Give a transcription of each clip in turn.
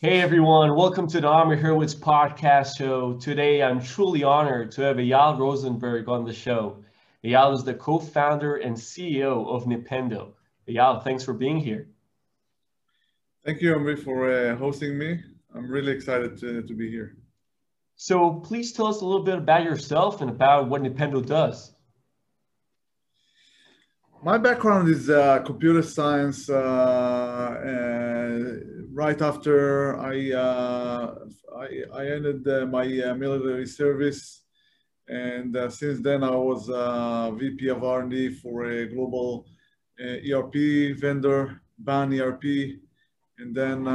Hey everyone, welcome to the Amir Hurwitz podcast show. Today I'm truly honored to have Eyal Rosenberg on the show. Eyal is the co-founder and CEO of Nipendo. Eyal, thanks for being here. Thank you, Amri, for hosting me. I'm really excited to be here. So please tell us a little bit about yourself and about what Nipendo does. My background is computer science. Right after I ended my military service, and since then I was VP of R&D for a global ERP vendor, BAN ERP, and then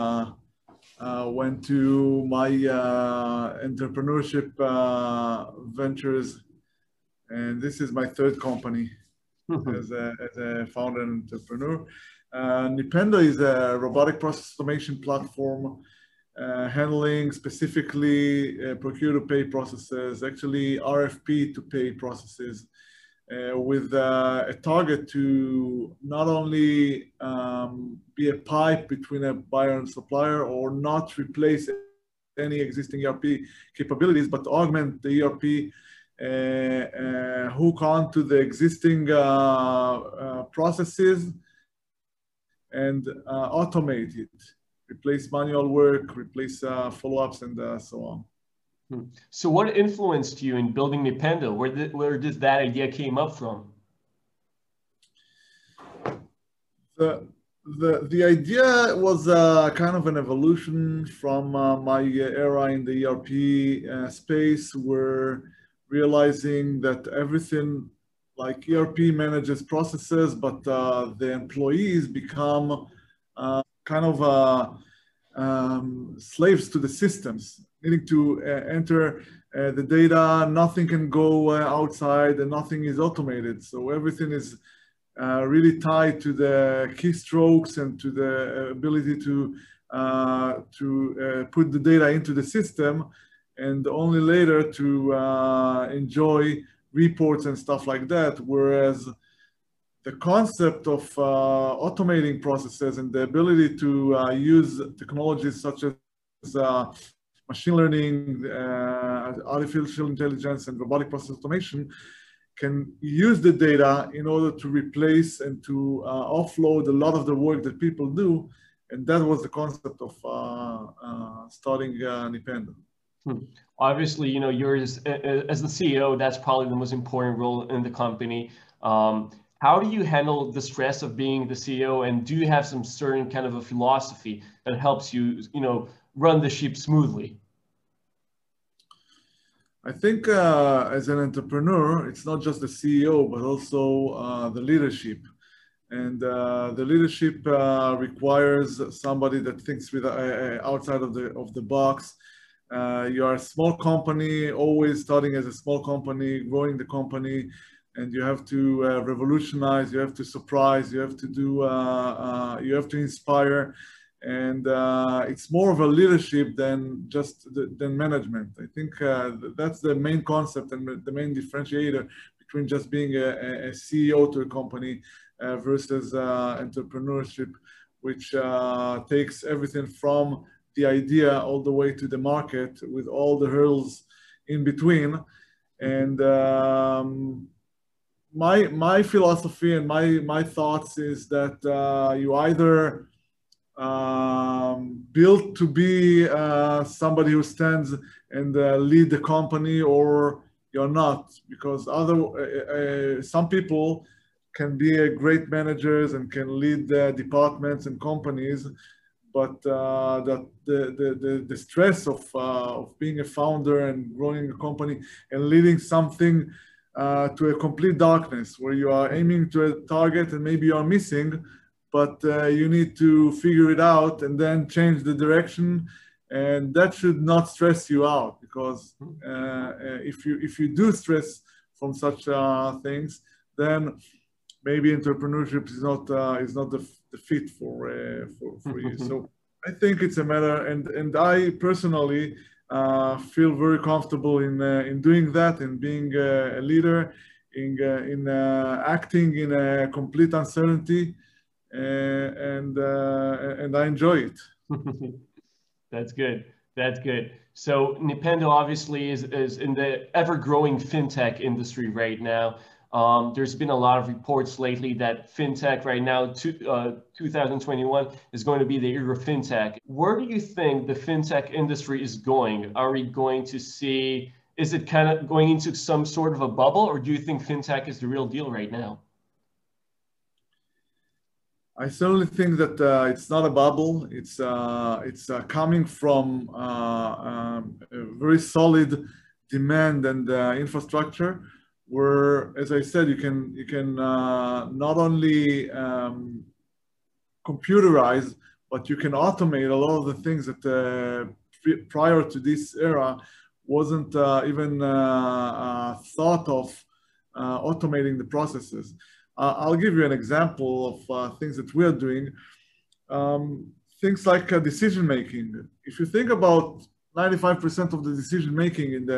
went to my entrepreneurship ventures, and this is my third company as a founder and entrepreneur. Nipendo is a robotic process automation platform handling specifically procure-to-pay processes, actually RFP to pay processes, with a target to not only be a pipe between a buyer and supplier or not replace any existing ERP capabilities, but augment the ERP, hook on to the existing processes and automate it, replace manual work, replace follow-ups, and so on. So what influenced you in building Nipendo? Where did that idea came up from? The idea was kind of an evolution from my era in the ERP space, where realizing that everything like ERP manages processes, but the employees become kind of slaves to the systems, needing to enter the data. Nothing can go outside, and nothing is automated. So everything is really tied to the keystrokes and to the ability to put the data into the system, and only later to enjoy reports and stuff like that. Whereas the concept of automating processes and the ability to use technologies such as machine learning, artificial intelligence, and robotic process automation can use the data in order to replace and to offload a lot of the work that people do. And that was the concept of starting Nipendo. Obviously, yours as the CEO, that's probably the most important role in the company. How do you handle the stress of being the CEO, and do you have some certain kind of a philosophy that helps you, run the ship smoothly? I think as an entrepreneur, it's not just the CEO, but also the leadership. And the leadership requires somebody that thinks with outside of the box. You are a small company, always starting as a small company, growing the company, and you have to revolutionize, you have to surprise, you have to do, you have to inspire. And it's more of a leadership than just than management. I think that's the main concept and the main differentiator between just being a CEO to a company versus entrepreneurship, which takes everything from the idea all the way to the market with all the hurdles in between. And my philosophy and my thoughts is that you either built to be somebody who stands and lead the company, or you're not, because some people can be great managers and can lead departments and companies, but the stress of being a founder and growing a company and leading something to a complete darkness, where you are aiming to a target and maybe you're missing, but you need to figure it out and then change the direction, and that should not stress you out, because if you do stress from such things, then maybe entrepreneurship is not the fit for you. So I think it's a matter, and I personally feel very comfortable in doing that, in being a leader, in acting in a complete uncertainty. And I enjoy it. That's good. That's good. So Nipendo obviously is in the ever-growing fintech industry right now. There's been a lot of reports lately that fintech right now, 2021, is going to be the year of fintech. Where do you think the fintech industry is going? Are we going to see, is it kind of going into some sort of a bubble, or do you think fintech is the real deal right now? I certainly think that it's not a bubble. It's coming from a very solid demand and infrastructure, where, as I said, you can not only computerize, but you can automate a lot of the things that prior to this era wasn't even thought of automating the processes. I'll give you an example of things that we are doing. Things like decision making. If you think about 95% of the decision making in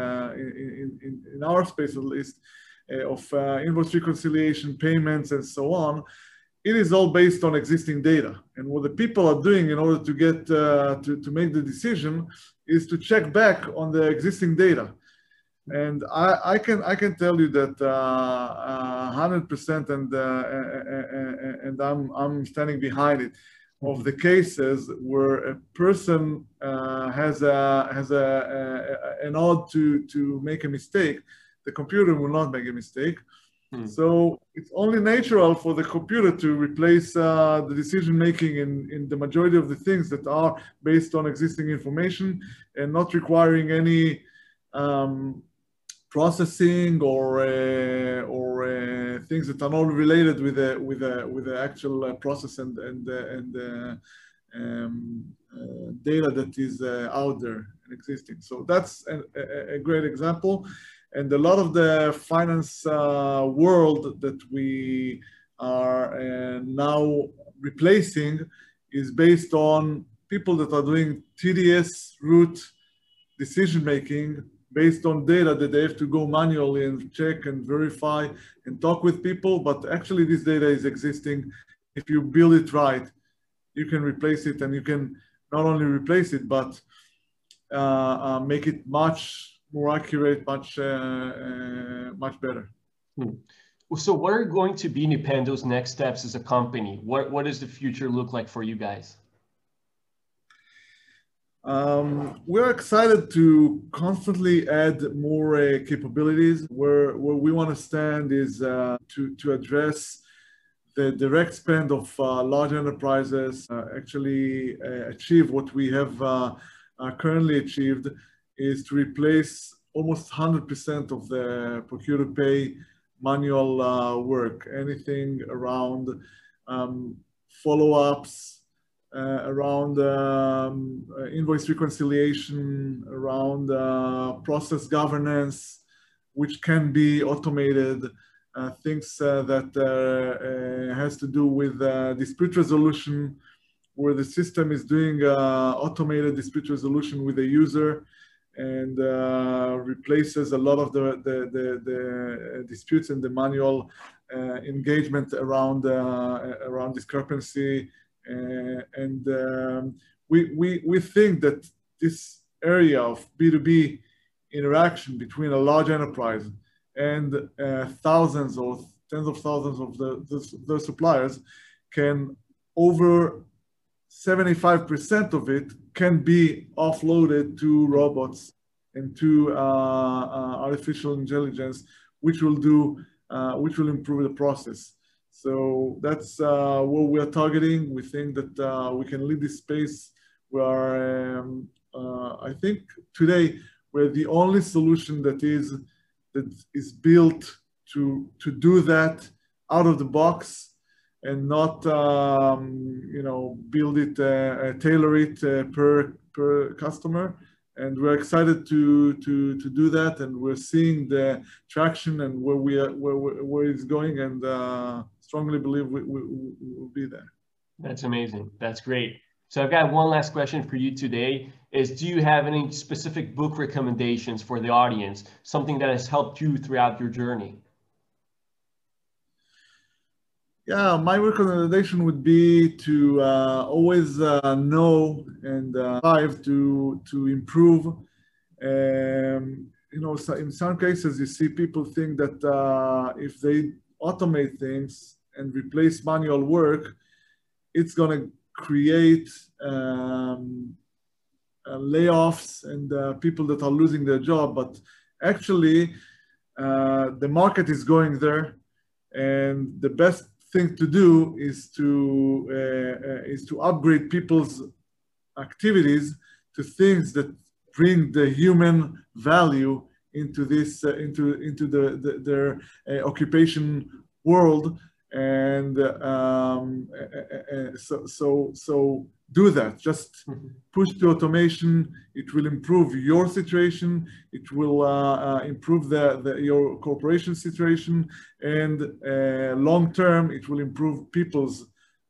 our space, at least, of invoice reconciliation, payments, and so on, it is all based on existing data. And what the people are doing in order to get to make the decision is to check back on the existing data. And I can tell you that 100%, and I'm standing behind it, of the cases where a person has an odd to make a mistake, the computer will not make a mistake. So it's only natural for the computer to replace the decision making in the majority of the things that are based on existing information and not requiring any processing or things that are not related with the actual process and data that is out there and existing. So that's a great example. And a lot of the finance world that we are now replacing is based on people that are doing tedious route decision making based on data that they have to go manually and check and verify and talk with people. But actually this data is existing. If you build it right, you can replace it, and you can not only replace it, but make it much more accurate, much better. So what are going to be Nipendo's next steps as a company? What does the future look like for you guys? We're excited to constantly add more capabilities. Where we want to stand is to address the direct spend of large enterprises, actually achieve what we have currently achieved, is to replace almost 100% of the procure-to-pay manual work. Anything around follow-ups, around invoice reconciliation, around process governance, which can be automated, things that has to do with dispute resolution, where the system is doing automated dispute resolution with the user and replaces a lot of the disputes and the manual engagement around discrepancy. We think that this area of B2B interaction between a large enterprise and thousands or tens of thousands of the suppliers can, over 75% of it can be offloaded to robots and to artificial intelligence, which will improve the process. So that's what we are targeting. We think that we can lead this space. We are, I think today, we're the only solution that is built to do that out of the box, and not build it, tailor it per customer. And we're excited to do that, and we're seeing the traction and where it's going, and strongly believe we will be there. That's amazing. That's great. So I've got one last question for you today. Do you have any specific book recommendations for the audience? Something that has helped you throughout your journey? Yeah, my recommendation would be to always know and strive to improve. You know, so in some cases, you see people think that if they automate things and replace manual work, it's going to create layoffs and people that are losing their job. But actually, the market is going there, and the best thing to do is to upgrade people's activities to things that bring the human value into this their occupation world, and so do that. Just push the automation. It will improve your situation. It will improve your corporation situation, and long term, it will improve people's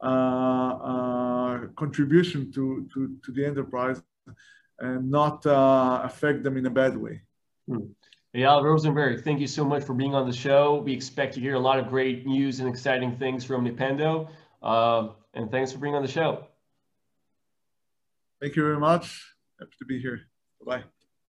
contribution to the enterprise and not affect them in a bad way. Eyal Rosenberg, thank you so much for being on the show. We expect to hear a lot of great news and exciting things from Nipendo. And thanks for being on the show. Thank you very much. Happy to be here. Bye-bye.